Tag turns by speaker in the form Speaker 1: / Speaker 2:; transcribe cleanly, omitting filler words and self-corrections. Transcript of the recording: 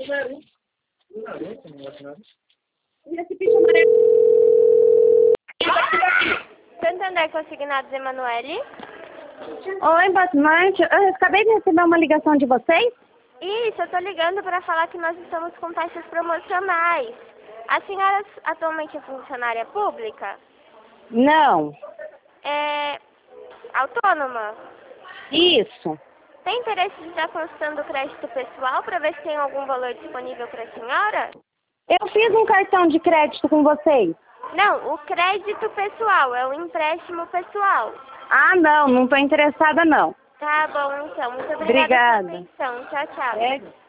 Speaker 1: Santander Consignados Emanuele.
Speaker 2: Oi, boa noite. Eu acabei de receber uma ligação de vocês.
Speaker 1: Isso, eu tô ligando para falar que nós estamos com taxas promocionais. A senhora atualmente é funcionária pública?
Speaker 2: Não.
Speaker 1: É autônoma?
Speaker 2: Isso.
Speaker 1: Tem interesse de estar consultando o crédito pessoal para ver se tem algum valor disponível para a senhora?
Speaker 2: Eu fiz um cartão de crédito com vocês.
Speaker 1: Não, o crédito pessoal, é o empréstimo pessoal.
Speaker 2: Ah, não estou interessada não.
Speaker 1: Tá bom, então. Muito obrigada
Speaker 2: Obrigada.
Speaker 1: pela atenção. Tchau, tchau.